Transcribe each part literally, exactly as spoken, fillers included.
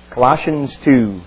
Colossians two.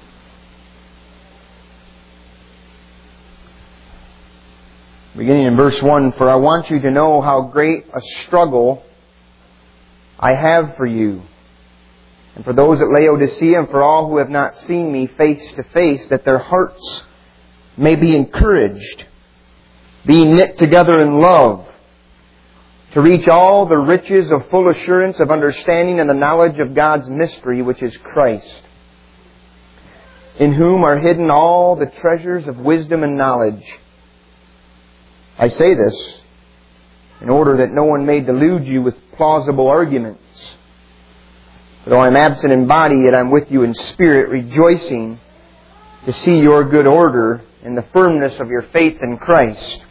Beginning in verse one, "For I want you to know how great a struggle I have for you, and for those at Laodicea, and for all who have not seen me face to face, that their hearts may be encouraged, being knit together in love, to reach all the riches of full assurance of understanding and the knowledge of God's mystery, which is Christ, in whom are hidden all the treasures of wisdom and knowledge. I say this in order that no one may delude you with plausible arguments. For though I am absent in body, yet I am with you in spirit, rejoicing to see your good order and the firmness of your faith in Christ."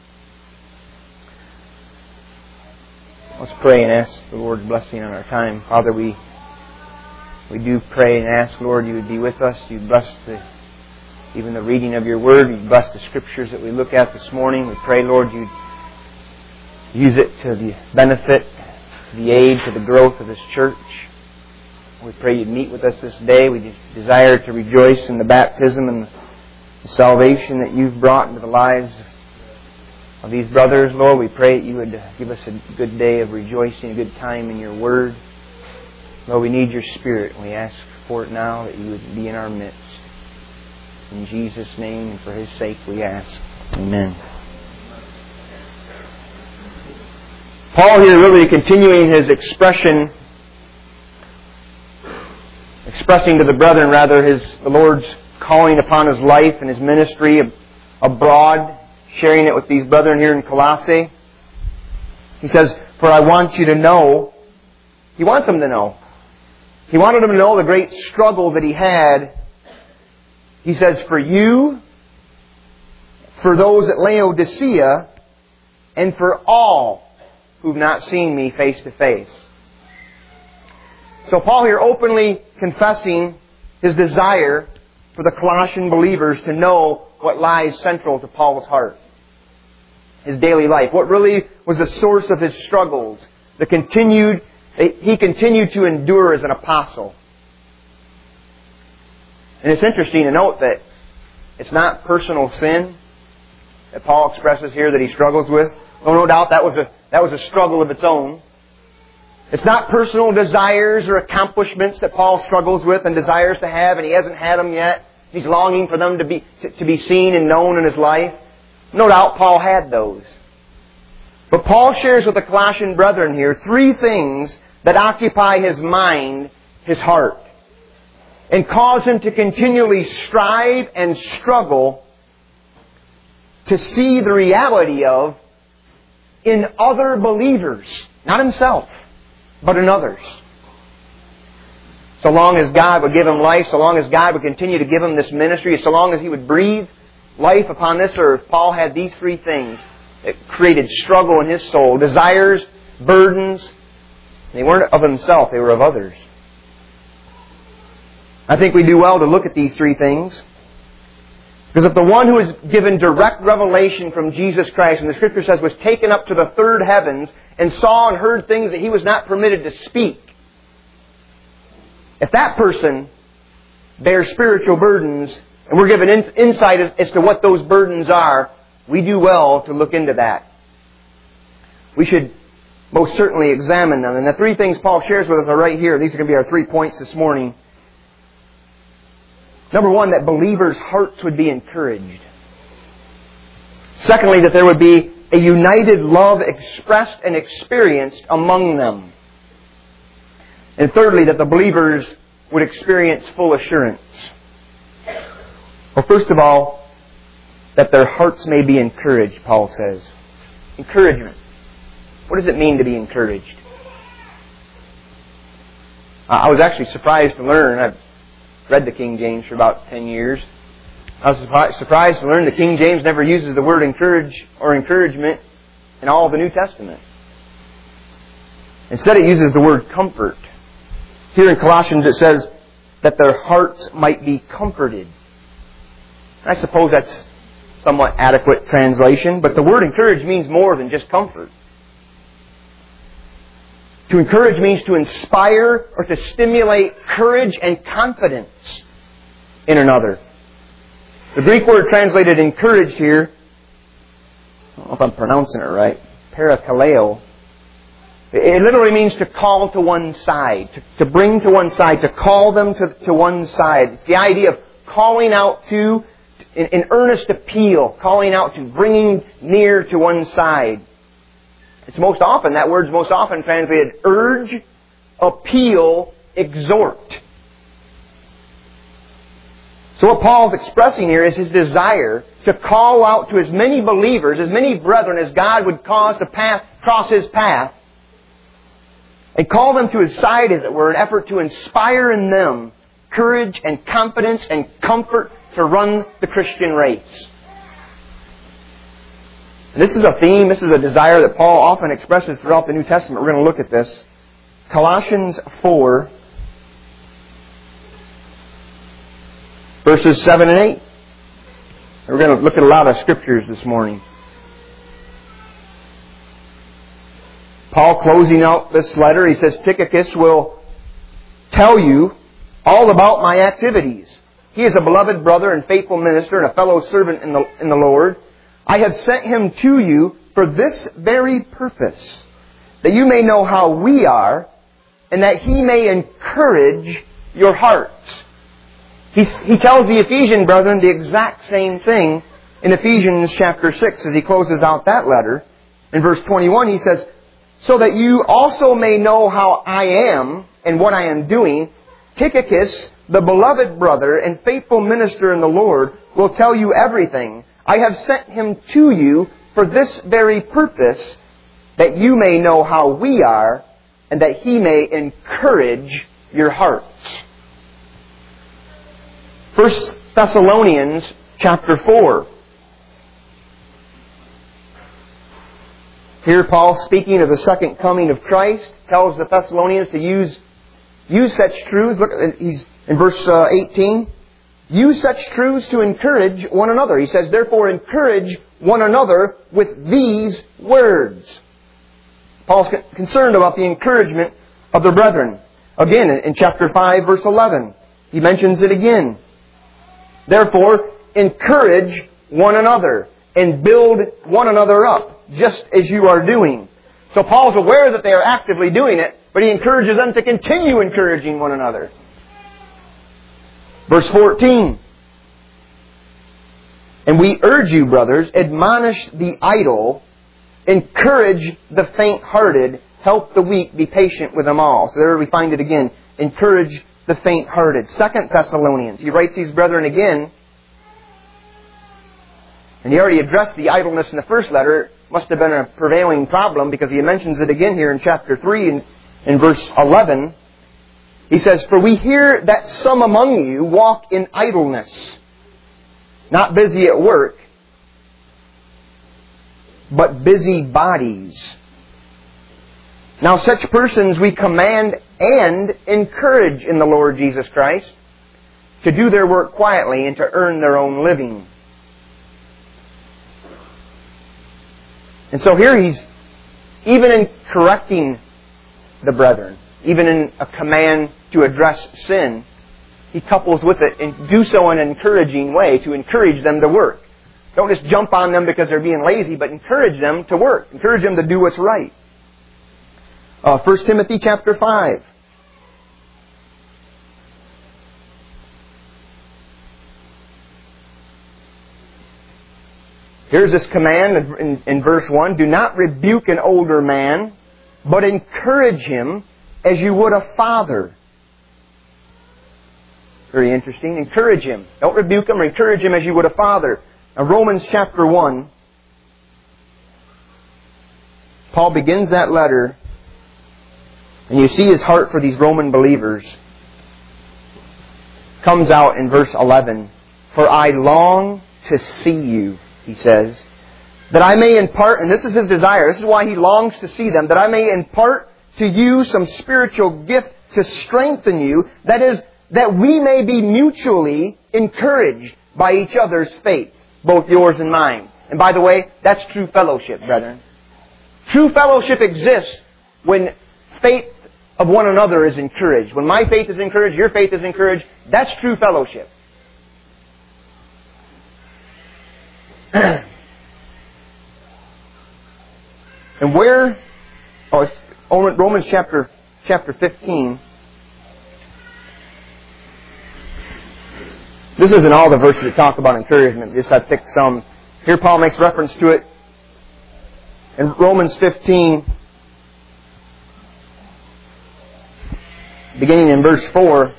Let's pray and ask the Lord's blessing on our time. Father, we we do pray and ask, Lord, you would be with us. You bless the, even the reading of your Word. You bless the Scriptures that we look at this morning. We pray, Lord, you'd use it to the benefit, to the aid, to the growth of this church. We pray you'd meet with us this day. We just desire to rejoice in the baptism and the salvation that you've brought into the lives of these brothers. Lord, we pray that you would give us a good day of rejoicing, a good time in your Word. Lord, we need your Spirit, and we ask for it now, that you would be in our midst. In Jesus' name and for His sake we ask. Amen. Paul here really continuing his expression, expressing to the brethren, rather, his the Lord's calling upon his life and his ministry abroad, sharing it with these brethren here in Colossae. He says, "For I want you to know," he wants them to know. He wanted them to know the great struggle that he had. He says, "For you, for those at Laodicea, and for all who've not seen me face to face." So Paul here openly confessing his desire for the Colossian believers to know what lies central to Paul's heart. His daily life. What really was the source of his struggles. The continued, he continued to endure as an apostle. And it's interesting to note that it's not personal sin that Paul expresses here that he struggles with. Oh, no doubt that was a that was a struggle of its own. It's not personal desires or accomplishments that Paul struggles with and desires to have, and he hasn't had them yet. He's longing for them to be to, to be seen and known in his life. No doubt Paul had those. But Paul shares with the Colossian brethren here three things that occupy his mind, his heart, and cause him to continually strive and struggle to see the reality of in other believers. Not himself, but in others. So long as God would give him life, so long as God would continue to give him this ministry, so long as He would breathe life upon this earth, Paul had these three things that created struggle in his soul. Desires, burdens. They weren't of himself, they were of others. I think we do well to look at these three things. Because if the one who is given direct revelation from Jesus Christ, and the Scripture says was taken up to the third heavens and saw and heard things that he was not permitted to speak, if that person bears spiritual burdens, and we're given in, insight as, as to what those burdens are, we do well to look into that. We should most certainly examine them. And the three things Paul shares with us are right here. These are going to be our three points this morning. Number one, that believers' hearts would be encouraged. Secondly, that there would be a united love expressed and experienced among them. And thirdly, that the believers would experience full assurance. Well, first of all, that their hearts may be encouraged, Paul says. Encouragement. What does it mean to be encouraged? I was actually surprised to learn, I've read the King James for about ten years. I was surprised to learn that King James never uses the word encourage or encouragement in all of the New Testament. Instead it uses the word comfort. Here in Colossians it says that their hearts might be comforted. I suppose that's somewhat adequate translation, but the word encourage means more than just comfort. To encourage means to inspire or to stimulate courage and confidence in another. The Greek word translated encouraged here, I don't know if I'm pronouncing it right, parakaleo. It literally means to call to one side, to, to bring to one side, to call them to, to one side. It's the idea of calling out to, in, in earnest appeal, calling out to, bringing near to one side. It's most often, that word's most often translated urge, appeal, exhort. So what Paul's expressing here is his desire to call out to as many believers, as many brethren as God would cause to path, cross his path, and call them to his side, as it were, in an effort to inspire in them courage and confidence and comfort to run the Christian race. And this is a theme, this is a desire that Paul often expresses throughout the New Testament. We're going to look at this. Colossians four, verses seven and eight. We're going to look at a lot of scriptures this morning. Paul, closing out this letter, he says, Tychicus will tell you all about my activities. He is a beloved brother and faithful minister and a fellow servant in the, in the Lord. I have sent him to you for this very purpose, that you may know how we are, and that he may encourage your hearts. He, he tells the Ephesian brethren the exact same thing in Ephesians chapter six as he closes out that letter. In verse twenty-one he says, so that you also may know how I am and what I am doing, Tychicus, the beloved brother and faithful minister in the Lord, will tell you everything. I have sent him to you for this very purpose, that you may know how we are, and that he may encourage your hearts. First Thessalonians chapter four. Here Paul, speaking of the second coming of Christ, tells the Thessalonians to use, use such truths. Look, he's in verse uh, eighteen. Use such truths to encourage one another. He says, therefore encourage one another with these words. Paul's concerned about the encouragement of the brethren. Again, in chapter five, verse eleven, he mentions it again. Therefore, encourage one another and build one another up, just as you are doing. So Paul's aware that they are actively doing it, but he encourages them to continue encouraging one another. Verse fourteen. And we urge you, brothers, admonish the idle, encourage the faint-hearted, help the weak, be patient with them all. So there we find it again. Encourage the faint-hearted. Second Thessalonians, he writes these brethren again. And he already addressed the idleness in the first letter. It must have been a prevailing problem because he mentions it again here in chapter three in, in verse eleven. He says, for we hear that some among you walk in idleness, not busy at work, but busy bodies. Now such persons we command and encourage in the Lord Jesus Christ to do their work quietly and to earn their own living. And so here he's, even in correcting the brethren, even in a command to address sin, he couples with it and do so in an encouraging way to encourage them to work. Don't just jump on them because they're being lazy, but encourage them to work. Encourage them to do what's right. Uh, First Timothy chapter five. Here's this command in, in verse one. Do not rebuke an older man, but encourage him as you would a father. Very interesting. Encourage him. Don't rebuke him or encourage him as you would a father. Now, Romans chapter one. Paul begins that letter, and you see his heart for these Roman believers. Comes out in verse eleven. For I long to see you, he says, that I may impart, and this is his desire, this is why he longs to see them, that I may impart to you some spiritual gift to strengthen you, that is, that we may be mutually encouraged by each other's faith, both yours and mine. And by the way, that's true fellowship, brethren. True fellowship exists when faith of one another is encouraged. When my faith is encouraged, your faith is encouraged, that's true fellowship. And where, oh, it's Romans chapter, chapter fifteen. This isn't all the verses that talk about encouragement. Just I picked some. Here Paul makes reference to it in Romans fifteen, beginning in verse four.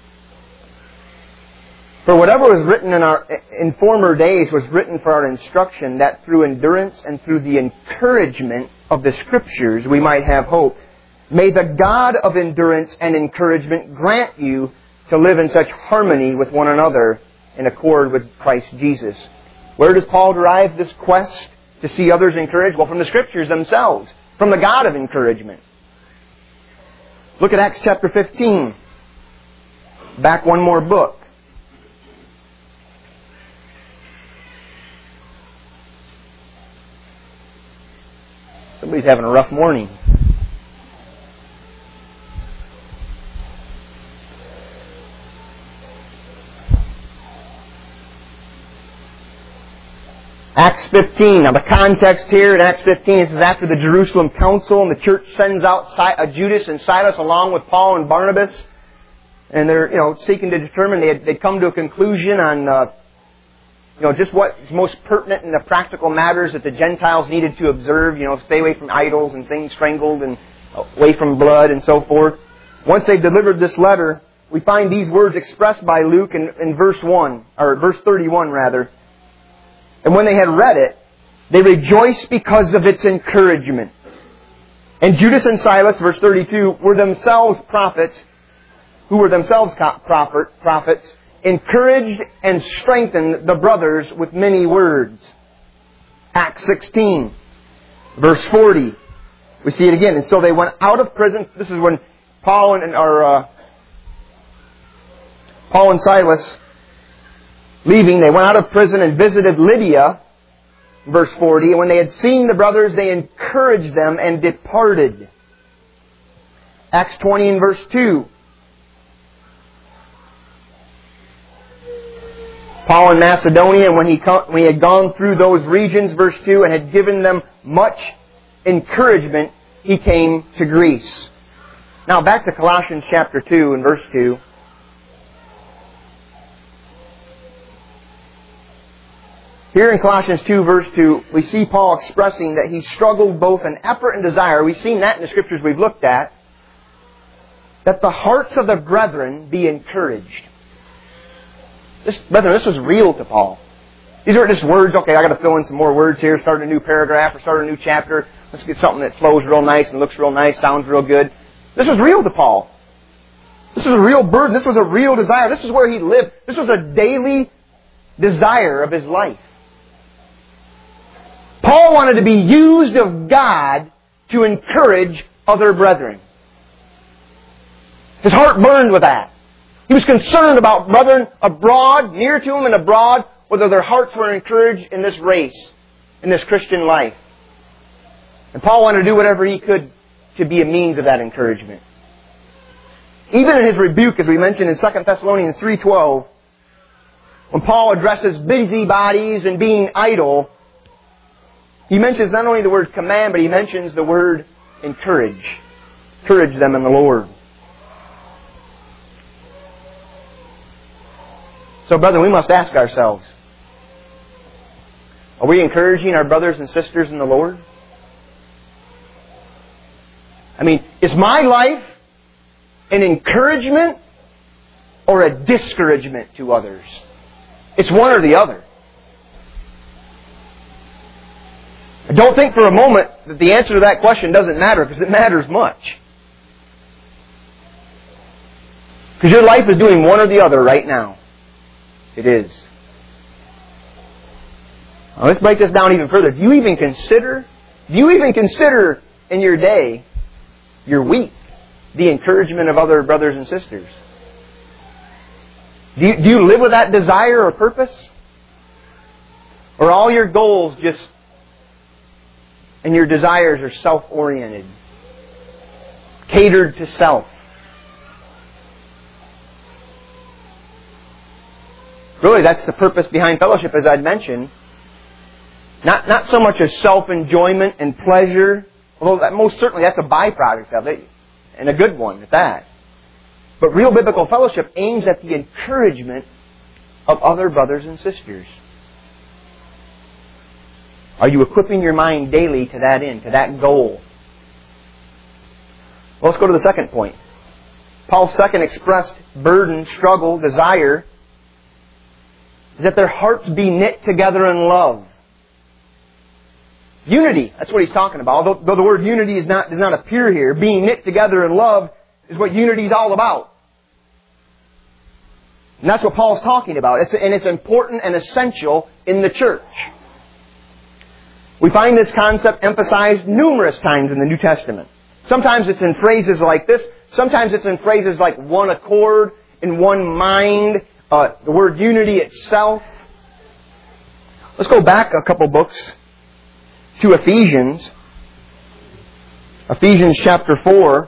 For whatever was written in our in former days was written for our instruction, that through endurance and through the encouragement of the Scriptures we might have hope. May the God of endurance and encouragement grant you to live in such harmony with one another in accord with Christ Jesus. Where does Paul derive this quest to see others encouraged? Well, from the Scriptures themselves, from the God of encouragement. Look at Acts chapter fifteen. Back one more book. Somebody's having a rough morning. Acts fifteen. Now the context here in Acts fifteen is after the Jerusalem Council, and the church sends out Judas and Silas along with Paul and Barnabas, and they're you know seeking to determine they had, they'd come to a conclusion on uh, you know just what's most pertinent in the practical matters that the Gentiles needed to observe. You know, stay away from idols and things strangled, and away from blood and so forth. Once they delivered this letter, we find these words expressed by Luke in, in verse one or verse thirty-one rather. And when they had read it, they rejoiced because of its encouragement. And Judas and Silas, verse thirty-two, were themselves prophets, who were themselves prophets, encouraged and strengthened the brothers with many words. Acts sixteen, verse forty. We see it again. And so they went out of prison. This is when Paul and or uh, Paul and Silas, leaving, they went out of prison and visited Lydia, verse forty. And when they had seen the brothers, they encouraged them and departed. Acts twenty and verse two. Paul in Macedonia, when he, when he had gone through those regions, verse two, and had given them much encouragement, he came to Greece. Now back to Colossians chapter two and verse two. Here in Colossians two, verse two, we see Paul expressing that he struggled both in effort and desire. We've seen that in the Scriptures we've looked at. That the hearts of the brethren be encouraged. This, brethren, this was real to Paul. These aren't just words, okay, I got to fill in some more words here, start a new paragraph or start a new chapter. Let's get something that flows real nice and looks real nice, sounds real good. This was real to Paul. This was a real burden. This was a real desire. This is where he lived. This was a daily desire of his life. Paul wanted to be used of God to encourage other brethren. His heart burned with that. He was concerned about brethren abroad, near to him and abroad, whether their hearts were encouraged in this race, in this Christian life. And Paul wanted to do whatever he could to be a means of that encouragement. Even in his rebuke, as we mentioned in Second Thessalonians three twelve, when Paul addresses busybodies and being idle, he mentions not only the word command, but he mentions the word encourage. Encourage them in the Lord. So, brethren, we must ask ourselves, are we encouraging our brothers and sisters in the Lord? I mean, is my life an encouragement or a discouragement to others? It's one or the other. I don't think for a moment that the answer to that question doesn't matter, because it matters much. Because your life is doing one or the other right now. It is. Now let's break this down even further. Do you even consider, do you even consider in your day, your week, the encouragement of other brothers and sisters? Do you, do you live with that desire or purpose? Or all your goals just and your desires are self-oriented, catered to self. Really, that's the purpose behind fellowship, as I'd mentioned. Not, not so much as self-enjoyment and pleasure, although that, most certainly that's a byproduct of it, and a good one at that. But real biblical fellowship aims at the encouragement of other brothers and sisters. Are you equipping your mind daily to that end, to that goal? Well, let's go to the second point. Paul's second expressed burden, struggle, desire is that their hearts be knit together in love. Unity, that's what he's talking about. Although, though the word unity is not, does not appear here, being knit together in love is what unity is all about. And that's what Paul's talking about. It's, and it's important and essential in the church. We find this concept emphasized numerous times in the New Testament. Sometimes it's in phrases like this. Sometimes it's in phrases like one accord, in one mind, uh, the word unity itself. Let's go back a couple books to Ephesians. Ephesians chapter four.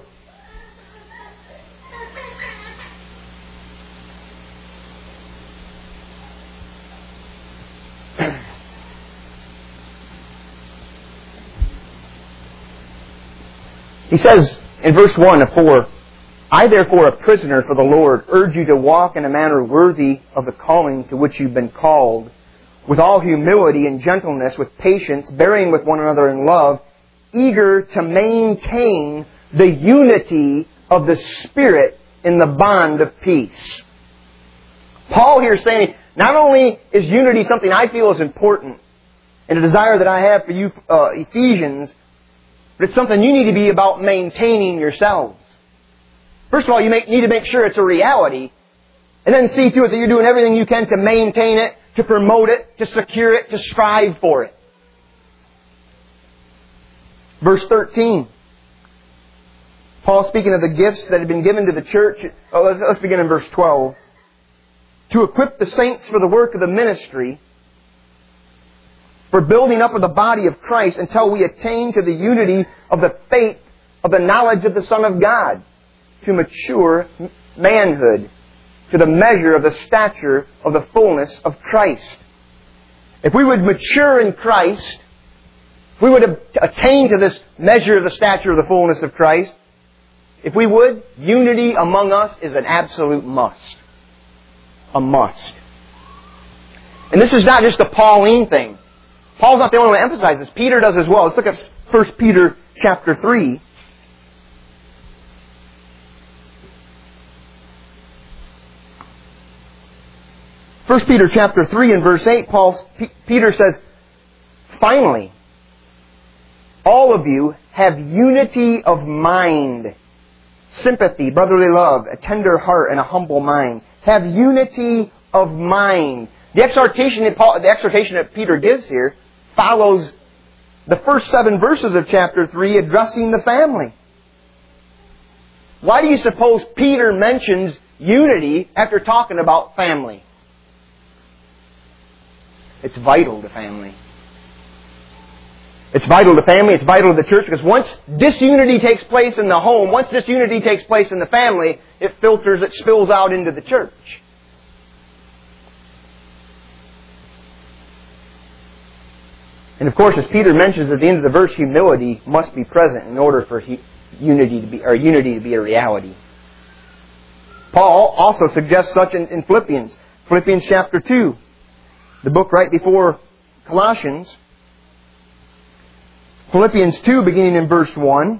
He says in verse one of four, I therefore, a prisoner for the Lord, urge you to walk in a manner worthy of the calling to which you've been called, with all humility and gentleness, with patience, bearing with one another in love, eager to maintain the unity of the Spirit in the bond of peace. Paul here is saying, not only is unity something I feel is important, and a desire that I have for you, uh, Ephesians, but it's something you need to be about maintaining yourselves. First of all, you make, need to make sure it's a reality, and then see to it that you're doing everything you can to maintain it, to promote it, to secure it, to strive for it. Verse thirteen. Paul speaking of the gifts that had been given to the church. Oh, let's, let's begin in verse twelve. To equip the saints for the work of the ministry, for building up of the body of Christ until we attain to the unity of the faith of the knowledge of the Son of God, to mature manhood, to the measure of the stature of the fullness of Christ. If we would mature in Christ, if we would attain to this measure of the stature of the fullness of Christ, if we would, unity among us is an absolute must. A must. And this is not just a Pauline thing. Paul's not the only one to emphasize this. Peter does as well. Let's look at First Peter chapter three. First Peter chapter three and verse eight, Paul, P- Peter says, finally, all of you have unity of mind, sympathy, brotherly love, a tender heart, and a humble mind. Have unity of mind. The exhortation that, Paul, the exhortation that Peter gives here follows the first seven verses of chapter three addressing the family. Why do you suppose Peter mentions unity after talking about family? It's vital to family. It's vital to family, it's vital to the church, because once disunity takes place in the home, once disunity takes place in the family, it filters, it spills out into the church. And of course, as Peter mentions at the end of the verse, humility must be present in order for he, unity to be, or unity to be a reality. Paul also suggests such in, in Philippians. Philippians chapter two, the book right before Colossians. Philippians two, beginning in verse one.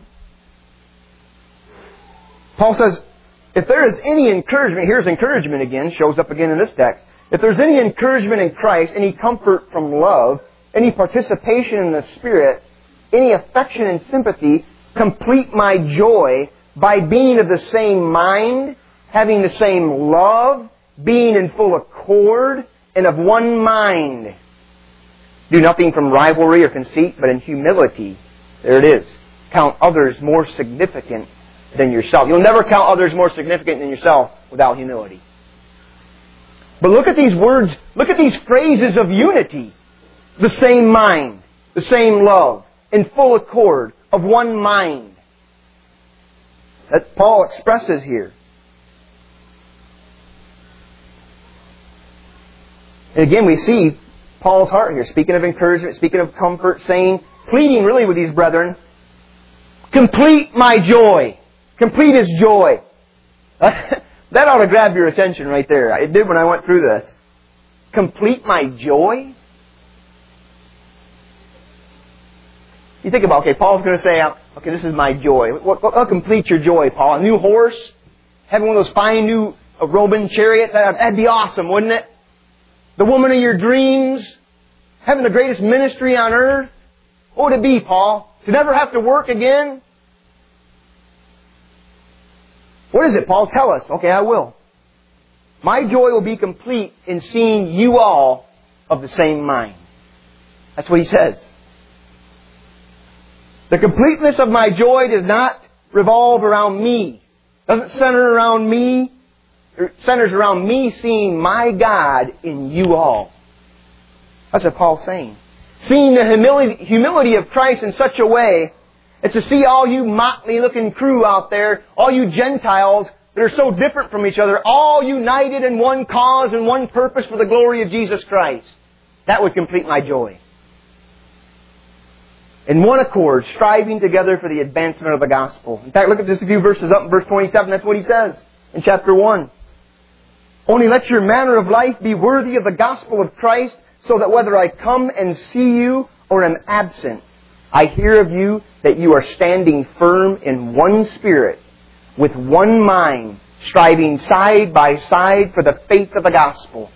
Paul says, if there is any encouragement, here's encouragement again, shows up again in this text. If there's any encouragement in Christ, any comfort from love, any participation in the Spirit, any affection and sympathy, complete my joy by being of the same mind, having the same love, being in full accord, and of one mind. Do nothing from rivalry or conceit, but in humility. There it is. Count others more significant than yourself. You'll never count others more significant than yourself without humility. But look at these words, look at these phrases of unity. The same mind, the same love, in full accord, of one mind. that Paul expresses here. And again, we see Paul's heart here, speaking of encouragement, speaking of comfort, saying, pleading really with these brethren, complete my joy. Complete His joy. That ought to grab your attention right there. It did when I went through this. Complete my joy? You think about, okay, Paul's going to say, okay, this is my joy. What, what, what complete your joy, Paul? A new horse? Having one of those fine new Roman chariots? That'd be awesome, wouldn't it? The woman of your dreams? Having the greatest ministry on earth? What would it be, Paul? To never have to work again? What is it, Paul? Tell us. Okay, I will. My joy will be complete in seeing you all of the same mind. That's what he says. The completeness of my joy does not revolve around me. Doesn't center around me. It centers around me seeing my God in you all. That's what Paul's saying. Seeing the humility, humility of Christ in such a way, it's to see all you motley looking crew out there, all you Gentiles that are so different from each other, all united in one cause and one purpose for the glory of Jesus Christ. That would complete my joy. In one accord, striving together for the advancement of the gospel. In fact, look at just a few verses up in verse twenty-seven. That's what he says in chapter one. Only let your manner of life be worthy of the gospel of Christ, so that whether I come and see you or am absent, I hear of you that you are standing firm in one spirit, with one mind, striving side by side for the faith of the gospel.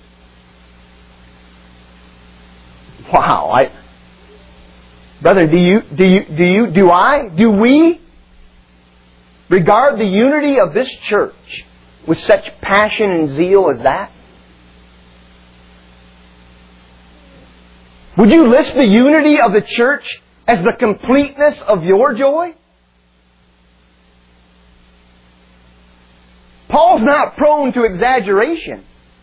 Wow, I, brother, do you, do you, do you, do I, do we regard the unity of this church with such passion and zeal as that? Would you list the unity of the church as the completeness of your joy? Paul's not prone to exaggeration.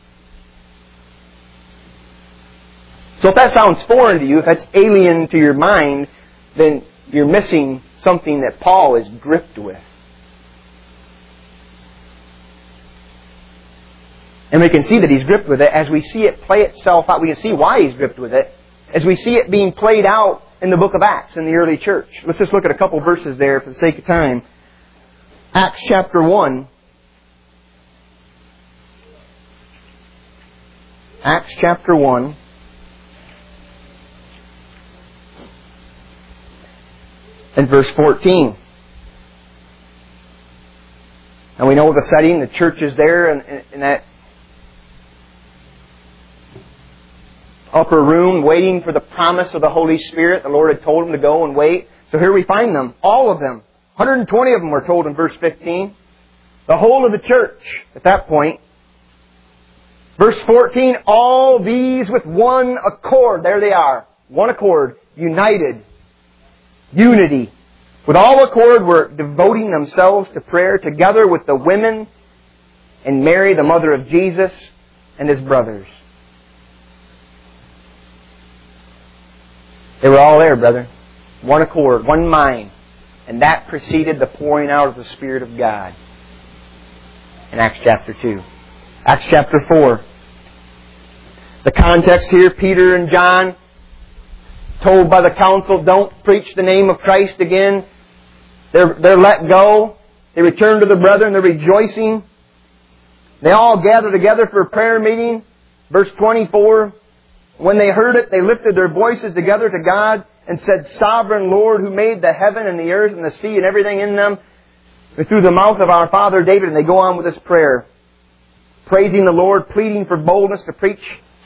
So if that sounds foreign to you, if that's alien to your mind, then you're missing something that Paul is gripped with. And we can see that he's gripped with it as we see it play itself out. We can see why he's gripped with it as we see it being played out in the book of Acts in the early church. Let's just look at a couple verses there for the sake of time. Acts chapter one. Acts chapter one. And verse fourteen. And we know the setting, the church is there in, in that upper room waiting for the promise of the Holy Spirit. The Lord had told them to go and wait. So here we find them, all of them. one hundred twenty of them were told in verse fifteen. The whole of the church at that point. Verse fourteen, all these with one accord. There they are. One accord. United. Unity. With all accord were devoting themselves to prayer together with the women and Mary, the mother of Jesus, and His brothers. They were all there, brother. One accord, one mind. And that preceded the pouring out of the Spirit of God. In Acts chapter two. Acts chapter four. The context here, Peter and John, told by the council, don't preach the name of Christ again. They're, they're let go. They return to the brethren. They're rejoicing. They all gather together for a prayer meeting. Verse twenty-four. When they heard it, they lifted their voices together to God and said, Sovereign Lord, who made the heaven and the earth and the sea and everything in them, through the mouth of our father David. And they go on with this prayer, praising the Lord, pleading for boldness to preach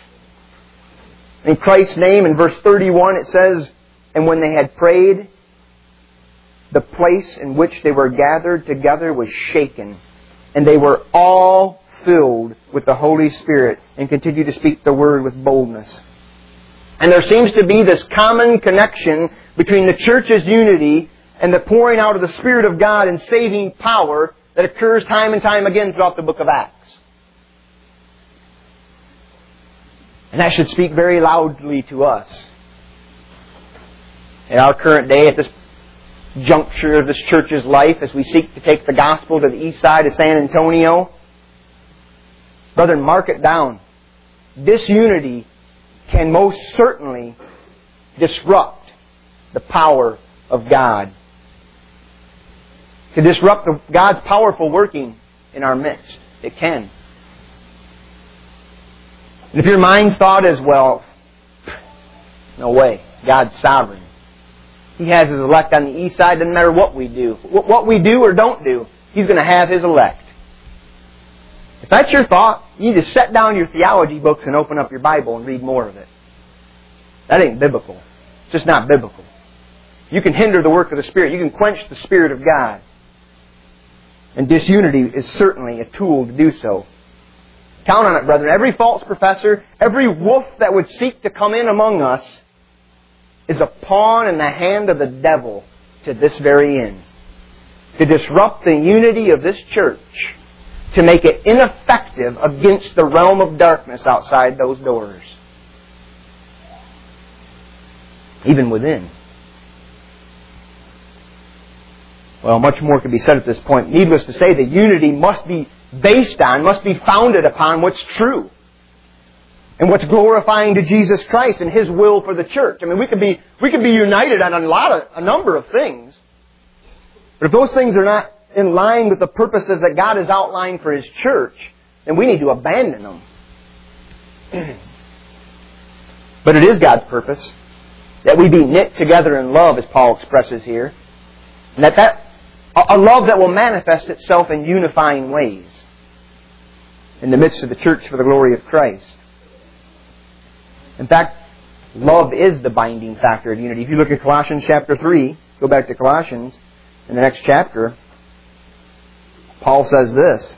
in Christ's name. In verse thirty-one it says, and when they had prayed, the place in which they were gathered together was shaken, and they were all filled with the Holy Spirit and continued to speak the word with boldness. And there seems to be this common connection between the church's unity and the pouring out of the Spirit of God and saving power that occurs time and time again throughout the book of Acts. And that should speak very loudly to us. In our current day, at this juncture of this church's life as we seek to take the gospel to the east side of San Antonio. Brethren, mark it down. Disunity can most certainly disrupt the power of God. To disrupt the, God's powerful working in our midst. It can. And if your mind's thought is, well, no way. God's sovereign. He has His elect on the east side. Doesn't matter what we do. What we do or don't do, He's going to have His elect. If that's your thought, you need to set down your theology books and open up your Bible and read more of it. That ain't biblical. It's just not biblical. You can hinder the work of the Spirit. You can quench the Spirit of God. And disunity is certainly a tool to do so. Count on it, brethren. Every false professor, every wolf that would seek to come in among us is a pawn in the hand of the devil to this very end. To disrupt the unity of this church. To make it ineffective against the realm of darkness outside those doors. Even within. Well, much more can be said at this point. Needless to say, the unity must be based on, must be founded upon what's true. And what's glorifying to Jesus Christ and His will for the church. I mean, we could be, we could be united on a lot of, a number of things. But if those things are not in line with the purposes that God has outlined for His church, then we need to abandon them. But it is God's purpose that we be knit together in love, as Paul expresses here. And that that a love that will manifest itself in unifying ways in the midst of the church for the glory of Christ. In fact, love is the binding factor of unity. If you look at Colossians chapter three, go back to Colossians, in the next chapter, Paul says this.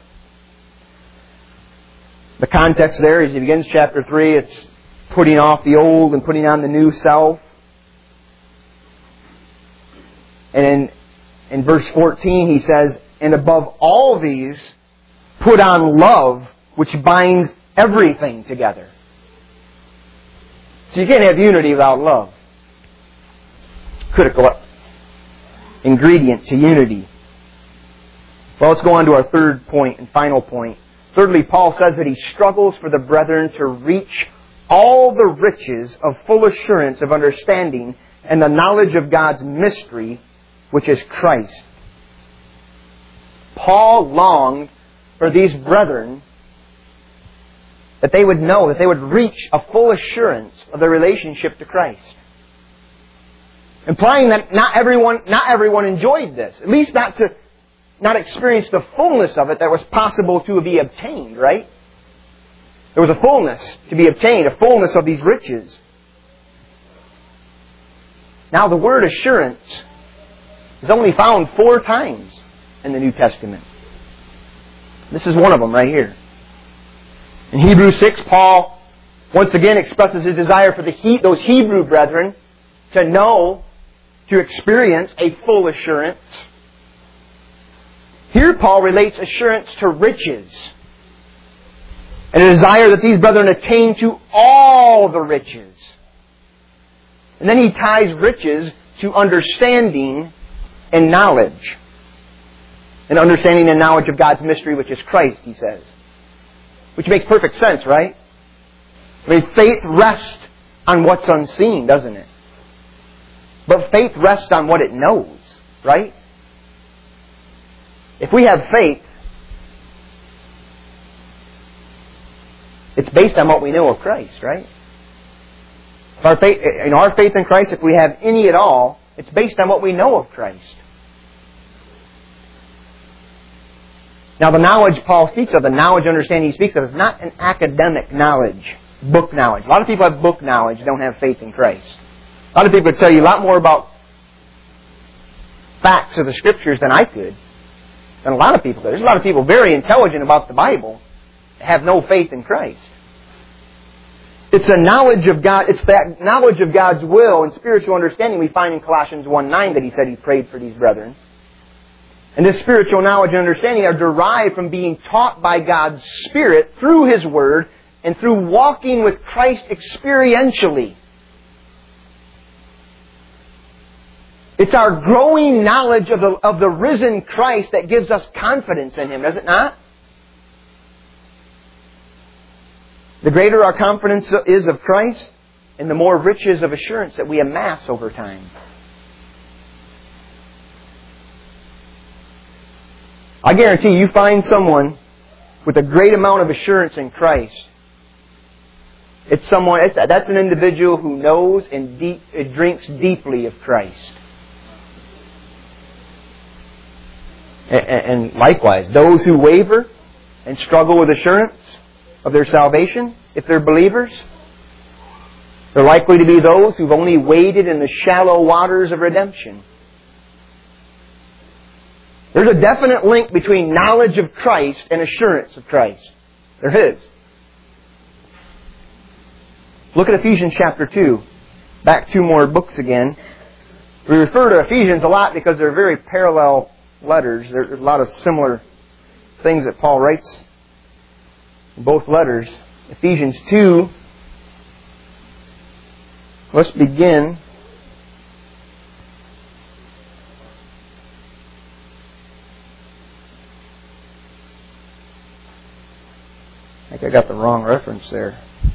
The context there, as he begins chapter three, it's putting off the old and putting on the new self. And in In verse fourteen, he says, and above all these, put on love, which binds everything together. So you can't have unity without love. Critical ingredient to unity. Well, let's go on to our third point and final point. Thirdly, Paul says that he struggles for the brethren to reach all the riches of full assurance of understanding and the knowledge of God's mystery, which is Christ. Paul longed for these brethren that they would know, that they would reach a full assurance of their relationship to Christ. Implying that not everyone, not everyone enjoyed this. At least not to, not experience the fullness of it that was possible to be obtained, right? There was a fullness to be obtained, a fullness of these riches. Now the word assurance is only found four times in the New Testament. This is one of them right here. In Hebrews six, Paul once again expresses his desire for the he, those Hebrew brethren to know, to experience a full assurance. Here Paul relates assurance to riches. And a desire that these brethren attain to all the riches. And then he ties riches to understanding and knowledge. And understanding and knowledge of God's mystery, which is Christ, he says. Which makes perfect sense, right? I mean, faith rests on what's unseen, doesn't it? But faith rests on what it knows, right? If we have faith, it's based on what we know of Christ, right? If our faith, in our faith in Christ, if we have any at all, it's based on what we know of Christ. Now, the knowledge Paul speaks of, the knowledge understanding he speaks of, is not an academic knowledge, book knowledge. A lot of people have book knowledge, don't have faith in Christ. A lot of people could tell you a lot more about facts of the Scriptures than I could, than a lot of people could. There's a lot of people very intelligent about the Bible that have no faith in Christ. It's a knowledge of God, it's that knowledge of God's will and spiritual understanding we find in Colossians one nine that he said he prayed for these brethren. And this spiritual knowledge and understanding are derived from being taught by God's Spirit through His Word and through walking with Christ experientially. It's our growing knowledge of the, of the risen Christ that gives us confidence in Him, does it not? The greater our confidence is of Christ, and the more riches of assurance that we amass over time. I guarantee you find someone with a great amount of assurance in Christ. It's someone, it's, that's an individual who knows and deep, it drinks deeply of Christ. And, and likewise, those who waver and struggle with assurance of their salvation, if they're believers, they're likely to be those who've only waded in the shallow waters of redemption. There's a definite link between knowledge of Christ and assurance of Christ. There is. Look at Ephesians chapter two. Back two more books again. We refer to Ephesians a lot because they're very parallel letters. There's a lot of similar things that Paul writes in both letters. Ephesians two. Let's begin. I think I got the wrong reference there.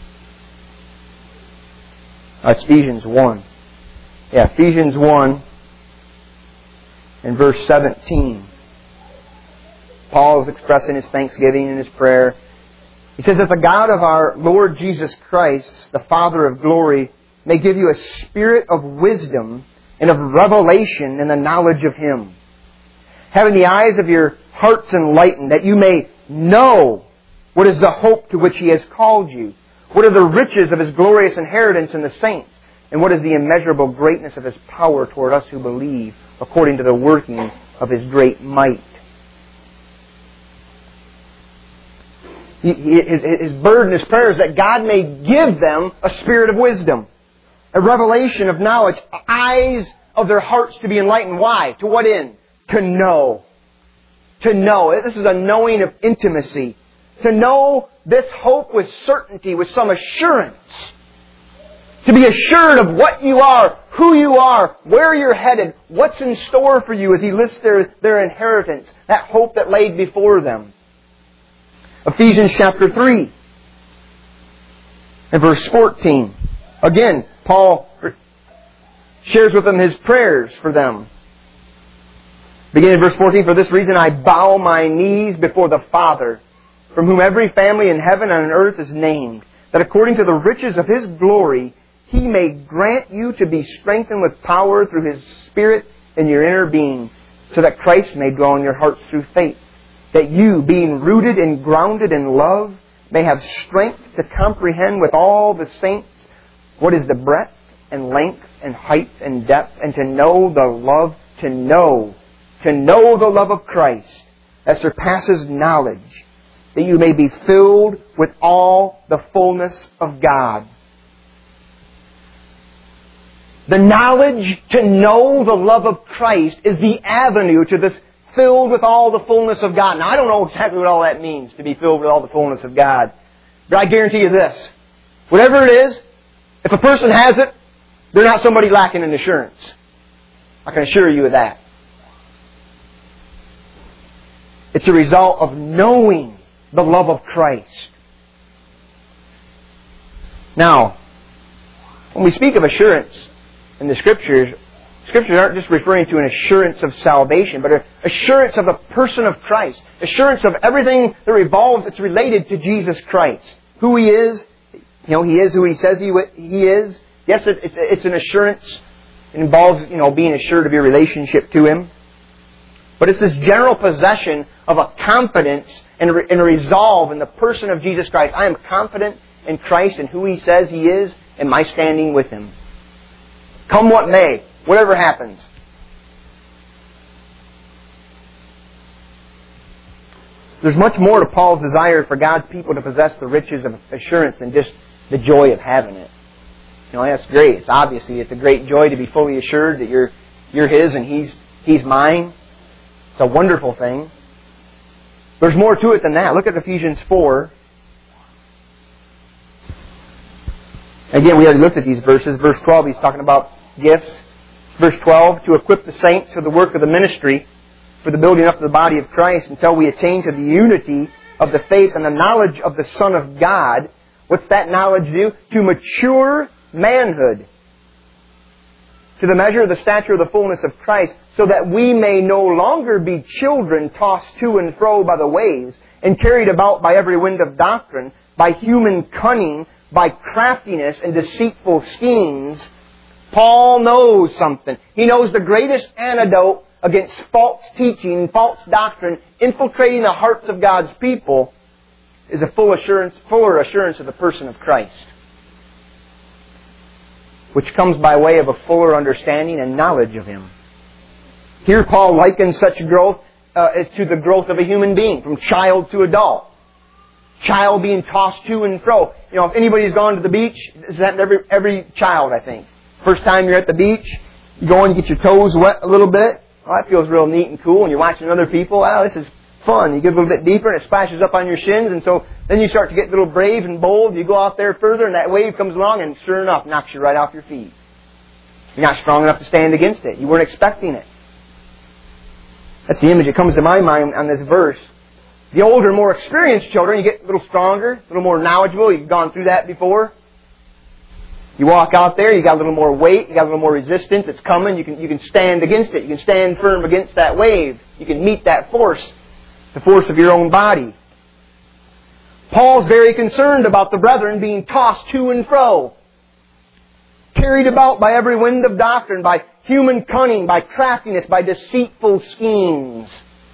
Oh, it's Ephesians one. Yeah, Ephesians one and verse seventeen. Paul is expressing his thanksgiving in his prayer. He says that the God of our Lord Jesus Christ, the Father of glory, may give you a spirit of wisdom and of revelation in the knowledge of Him, having the eyes of your hearts enlightened, that you may know what is the hope to which He has called you, what are the riches of His glorious inheritance in the saints, and what is the immeasurable greatness of His power toward us who believe, according to the working of His great might. He, he, his, his burden, his prayer is that God may give them a spirit of wisdom, a revelation of knowledge, eyes of their hearts to be enlightened. Why? To what end? To know. To know. This is a knowing of intimacy. To know this hope with certainty, with some assurance. To be assured of what you are, who you are, where you're headed, what's in store for you as He lists their, their inheritance, that hope that laid before them. Ephesians chapter three and verse fourteen. Again, Paul shares with them his prayers for them. Beginning in verse fourteen, for this reason I bow my knees before the Father, from whom every family in heaven and on earth is named, that according to the riches of His glory, He may grant you to be strengthened with power through His Spirit in your inner being, so that Christ may dwell in your hearts through faith, that you, being rooted and grounded in love, may have strength to comprehend with all the saints what is the breadth and length and height and depth, and to know the love, to know, to know the love of Christ that surpasses knowledge, that you may be filled with all the fullness of God. The knowledge to know the love of Christ is the avenue to this filled with all the fullness of God. Now, I don't know exactly what all that means, to be filled with all the fullness of God. But I guarantee you this. Whatever it is, if a person has it, they're not somebody lacking in assurance. I can assure you of that. It's a result of knowing the love of Christ. Now, when we speak of assurance in the Scriptures, Scriptures aren't just referring to an assurance of salvation, but an assurance of the person of Christ. Assurance of everything that revolves, that's related to Jesus Christ. Who He is, you know, He is who He says He, he is. Yes, it, it's, it's an assurance. It involves, you know, being assured of your relationship to Him. But it's this general possession of a confidence and a resolve in the person of Jesus Christ. I am confident in Christ and who He says He is and my standing with Him. Come what may, whatever happens. There's much more to Paul's desire for God's people to possess the riches of assurance than just the joy of having it. You know, that's great. It's obviously it's a great joy to be fully assured that you're you're His and He's He's mine. It's a wonderful thing. There's more to it than that. Look at Ephesians four. Again, we already looked at these verses. Verse twelve, he's talking about gifts. Verse twelve, to equip the saints for the work of the ministry, for the building up of the body of Christ, until we attain to the unity of the faith and the knowledge of the Son of God. What's that knowledge do? To mature manhood, to the measure of the stature of the fullness of Christ, so that we may no longer be children tossed to and fro by the waves, and carried about by every wind of doctrine, by human cunning, by craftiness and deceitful schemes. Paul knows something. He knows the greatest antidote against false teaching, false doctrine, infiltrating the hearts of God's people, is a full assurance, fuller assurance of the person of Christ, which comes by way of a fuller understanding and knowledge of Him. Here Paul likens such growth uh, as to the growth of a human being, from child to adult. Child being tossed to and fro. You know, if anybody's gone to the beach, this happens every every child, I think. First time you're at the beach, you go and get your toes wet a little bit. Oh, that feels real neat and cool. And you're watching other people. Oh, this is fun. You get a little bit deeper and it splashes up on your shins. And so then you start to get a little brave and bold. You go out there further and that wave comes along and sure enough knocks you right off your feet. You're not strong enough to stand against it. You weren't expecting it. That's the image that comes to my mind on this verse. The older, more experienced children, you get a little stronger, a little more knowledgeable. You've gone through that before. You walk out there, you got a little more weight, you got a little more resistance. It's coming. You can you can stand against it. You can stand firm against that wave. You can meet that force, the force of your own body. Paul's very concerned about the brethren being tossed to and fro, carried about by every wind of doctrine, by human cunning, by craftiness, by deceitful schemes.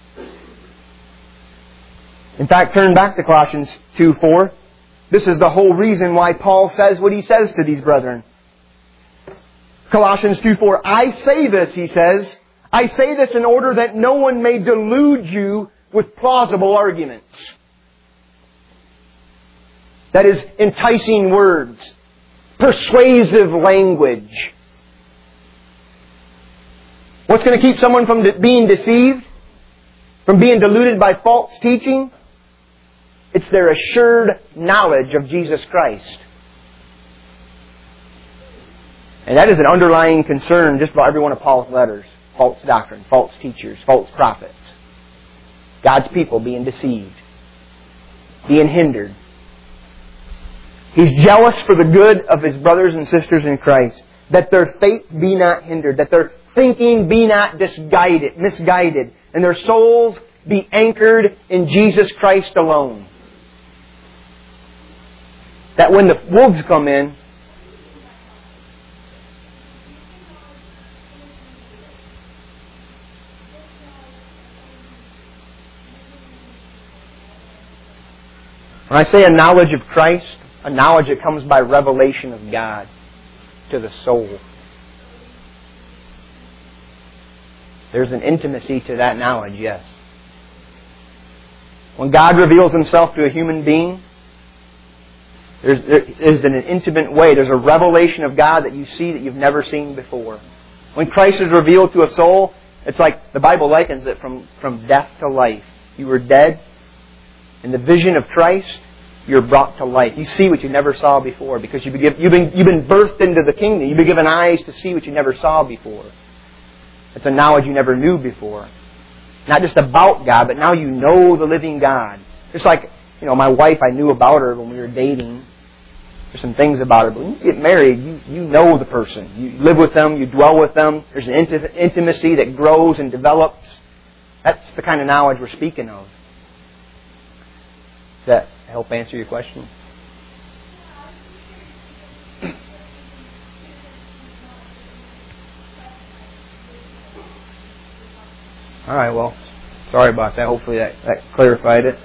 In fact, turn back to Colossians two four. This is the whole reason why Paul says what he says to these brethren. Colossians two four, I say this, he says, I say this in order that no one may delude you with plausible arguments. That is, enticing words, persuasive language. What's going to keep someone from being deceived? From being deluded by false teaching? It's their assured knowledge of Jesus Christ. And that is an underlying concern just about every one of Paul's letters. False doctrine, false teachers, false prophets. God's people being deceived, being hindered. He's jealous for the good of his brothers and sisters in Christ, that their faith be not hindered, that their thinking be not misguided, misguided, and their souls be anchored in Jesus Christ alone. That when the wolves come in, when I say a knowledge of Christ, a knowledge that comes by revelation of God to the soul. There's an intimacy to that knowledge, yes. When God reveals Himself to a human being, there's, there's an intimate way. There's a revelation of God that you see that you've never seen before. When Christ is revealed to a soul, it's like the Bible likens it from, from death to life. You were dead. In the vision of Christ, you're brought to life. You see what you never saw before because you've been, you've been, you've been birthed into the kingdom. You've been given eyes to see what you never saw before. It's a knowledge you never knew before. Not just about God, but now you know the living God. Just like, you know, my wife, I knew about her when we were dating. There's some things about her. But when you get married, you, you know the person. You live with them. You dwell with them. There's an inti- intimacy that grows and develops. That's the kind of knowledge we're speaking of. Does that help answer your question? All right, well, sorry about that. Hopefully that, that clarified it.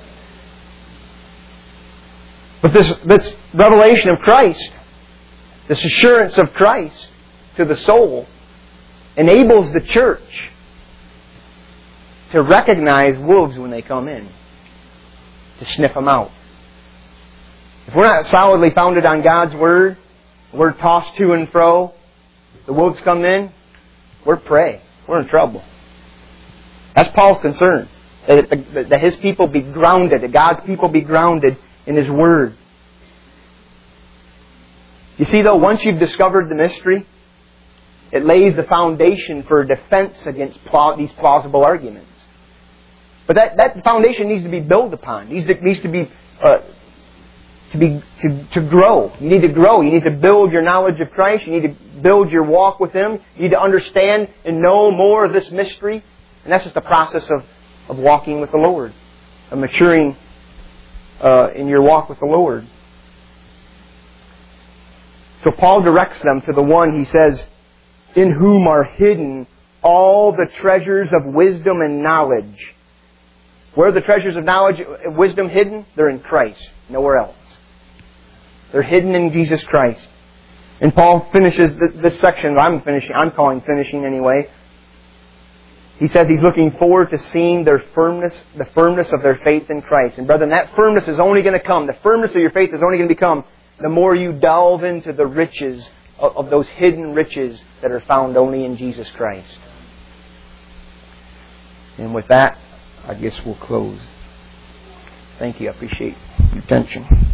But this, this revelation of Christ, this assurance of Christ to the soul, enables the church to recognize wolves when they come in, to sniff them out. If we're not solidly founded on God's Word, we're tossed to and fro, the wolves come in, we're prey. We're in trouble. That's Paul's concern. That, that, that his people be grounded, that God's people be grounded in His Word. You see, though, once you've discovered the mystery, It lays the foundation for a defense against pl- these plausible arguments. But that, that foundation needs to be built upon. Needs to, needs to be uh, to be to, to grow. You need to grow. You need to build your knowledge of Christ. You need to build your walk with Him. You need to understand and know more of this mystery. And that's just the process of, of walking with the Lord, of maturing uh, in your walk with the Lord. So Paul directs them to the one, he says, in whom are hidden all the treasures of wisdom and knowledge. Where are the treasures of knowledge and wisdom hidden? They're in Christ, nowhere else. They're hidden in Jesus Christ. And Paul finishes this section, I'm finishing, I'm calling finishing anyway. He says he's looking forward to seeing their firmness, the firmness of their faith in Christ. And brethren, that firmness is only going to come, the firmness of your faith is only going to become the more you delve into the riches of, of those hidden riches that are found only in Jesus Christ. And with that, I guess we'll close. Thank you. I appreciate your attention.